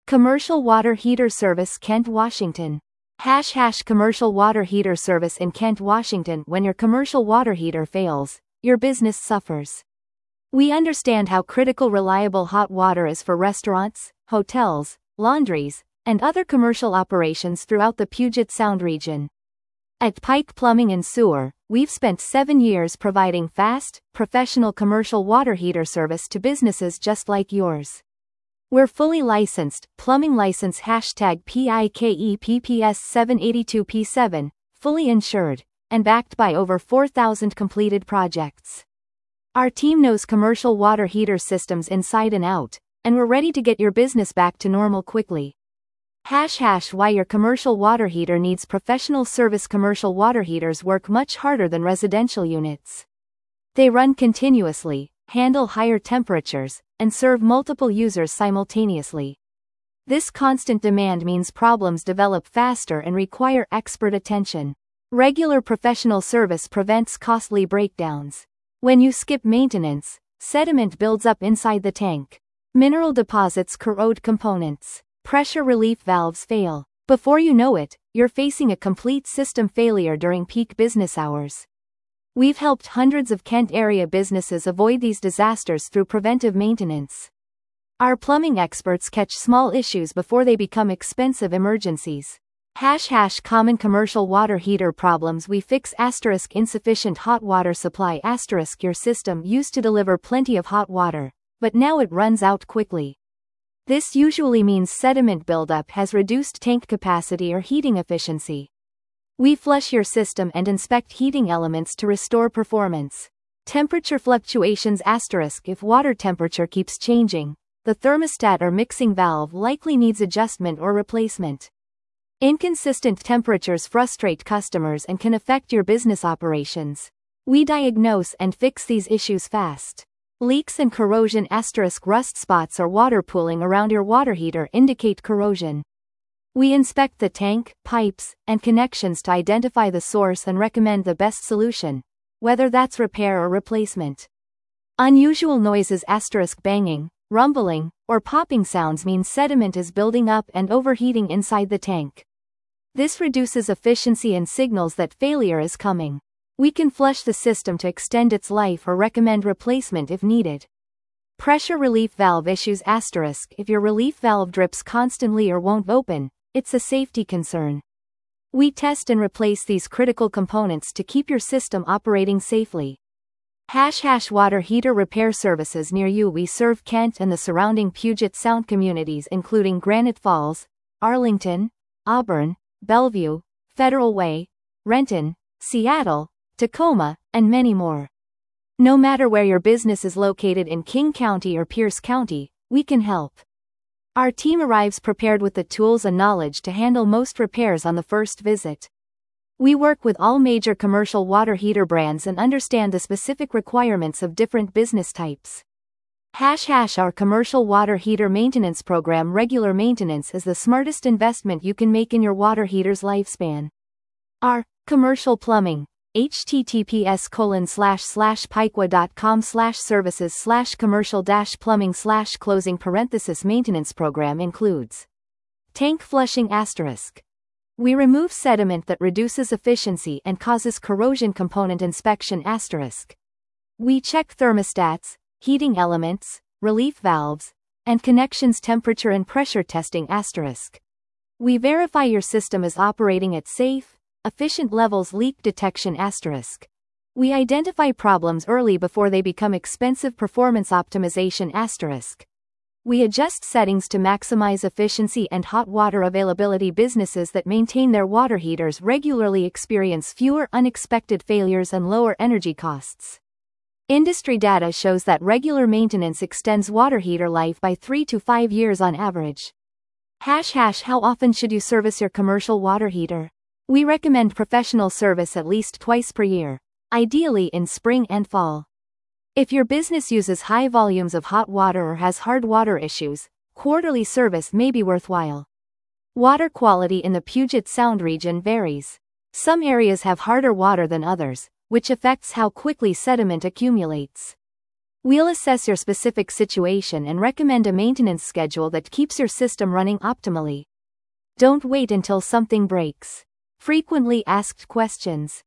Commercial water heater service, Kent, Washington. Commercial water heater service in Kent, Washington. When your commercial water heater fails, your business suffers. We understand how critical reliable hot water is for restaurants, hotels, laundries, and other commercial operations throughout the Puget Sound region. At Pike Plumbing and Sewer, we've spent 7 years providing fast, professional commercial water heater service to businesses just like yours. We're fully licensed, plumbing license #PIKEPPS 782P7, fully insured, and backed by over 4,000 completed projects. Our team knows commercial water heater systems inside and out, and we're ready to get your business back to normal quickly. Why your commercial water heater needs professional service. Commercial water heaters work much harder than residential units. They run continuously, handle higher temperatures, and serve multiple users simultaneously. This constant demand means problems develop faster and require expert attention. Regular professional service prevents costly breakdowns. When you skip maintenance, sediment builds up inside the tank. Mineral deposits corrode components. Pressure relief valves fail. Before you know it, you're facing a complete system failure during peak business hours. We've helped hundreds of Kent area businesses avoid these disasters through preventive maintenance. Our plumbing experts catch small issues before they become expensive emergencies. Common commercial water heater problems we fix. Insufficient hot water supply. Your system used to deliver plenty of hot water, but now it runs out quickly. This usually means sediment buildup has reduced tank capacity or heating efficiency. We flush your system and inspect heating elements to restore performance. Temperature fluctuations. If water temperature keeps changing, the thermostat or mixing valve likely needs adjustment or replacement. Inconsistent temperatures frustrate customers and can affect your business operations. We diagnose and fix these issues fast. Leaks and corrosion. Rust spots or water pooling around your water heater indicate corrosion. We inspect the tank, pipes, and connections to identify the source and recommend the best solution, whether that's repair or replacement. Unusual noises. Banging, rumbling, or popping sounds mean sediment is building up and overheating inside the tank. This reduces efficiency and signals that failure is coming. We can flush the system to extend its life or recommend replacement if needed. Pressure relief valve issues. If your relief valve drips constantly or won't open, it's a safety concern. We test and replace these critical components to keep your system operating safely. Water heater repair services near you. We serve Kent and the surrounding Puget Sound communities including Granite Falls, Arlington, Auburn, Bellevue, Federal Way, Renton, Seattle, Tacoma, and many more. No matter where your business is located in King County or Pierce County, we can help. Our team arrives prepared with the tools and knowledge to handle most repairs on the first visit. We work with all major commercial water heater brands and understand the specific requirements of different business types. Our commercial water heater maintenance program. Regular maintenance is the smartest investment you can make in your water heater's lifespan. Our commercial plumbing. https://pikewa.com/services/commercial-plumbing/maintenance program includes tank flushing. We remove sediment that reduces efficiency and causes corrosion. Component inspection. We check thermostats, heating elements, relief valves, and connections. Temperature and pressure testing. We verify your system is operating at safe, efficient levels. Leak detection. We identify problems early before they become expensive. Performance optimization. We adjust settings to maximize efficiency and hot water availability. Businesses that maintain their water heaters regularly experience fewer unexpected failures and lower energy costs. Industry data shows that regular maintenance extends water heater life by 3 to 5 years on average. How often should you service your commercial water heater? We recommend professional service at least twice per year, ideally in spring and fall. If your business uses high volumes of hot water or has hard water issues, quarterly service may be worthwhile. Water quality in the Puget Sound region varies. Some areas have harder water than others, which affects how quickly sediment accumulates. We'll assess your specific situation and recommend a maintenance schedule that keeps your system running optimally. Don't wait until something breaks. Frequently asked questions.